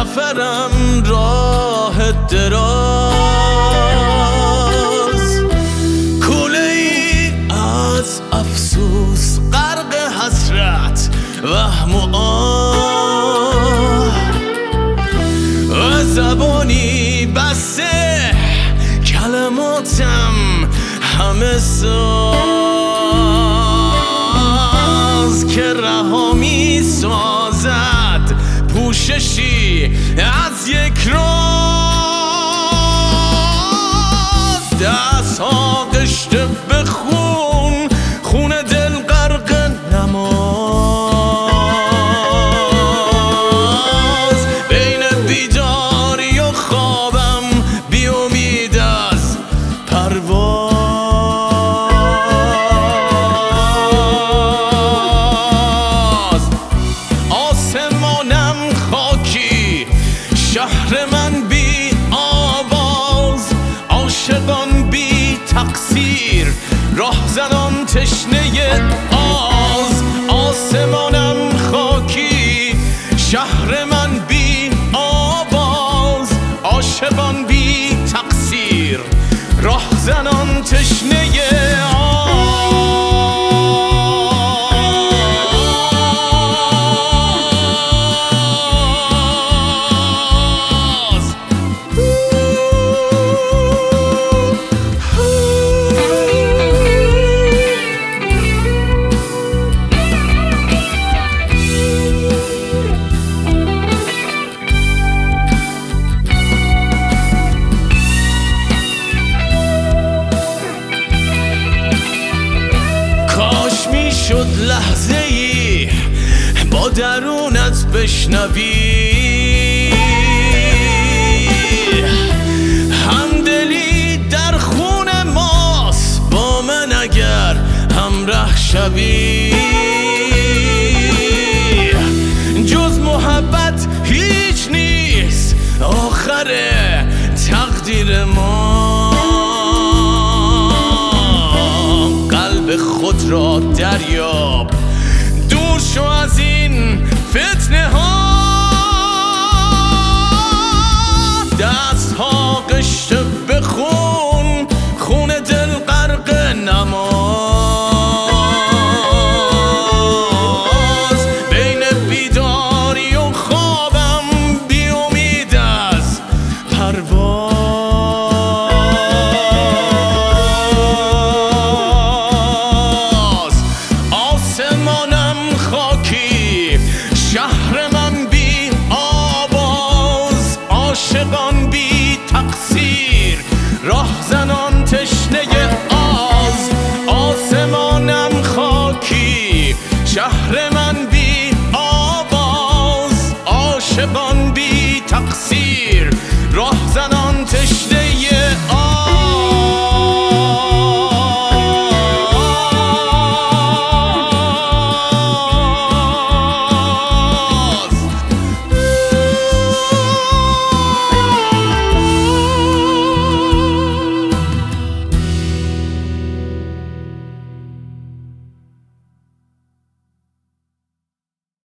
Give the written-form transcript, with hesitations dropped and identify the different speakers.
Speaker 1: سفرم راه دراز، کوله ای از افسوس غرق حسرت وهم و آه، و زبانی بسته کلماتم همه ساز که رها می سازد پوششی از یک راز. دست ها قشته به خون، خون دل غرق نماز، بین بیداری و خوابم بی امید از پرواز. آسمانم خاکی، شهر من بی آواز، عاشقان بی تقصیر، راهزنان تشنه آز. آسمانم خاکی، شهر من بی آواز، عاشقان بی تقصیر، راهزنان تشنه آز. شد لحظه ای با درونت بشنوی، همدلی در خون ماست با من اگر همراه شوی. جز محبت هیچ نیست آخر تقدیر ما، خود را دریاب، دور شو از این فتنه ها. دست ها قشته به خون، خون دل غرق نماز، بین بیداری و خوابم بی امید از پرواز. شهر من بی آواز، عاشقان بی تقصیر، راهزنان تشنه آز. آسمانم خاکی، شهر من بی آواز، عاشقان بی تقصیر، راهزنان تشنه آز.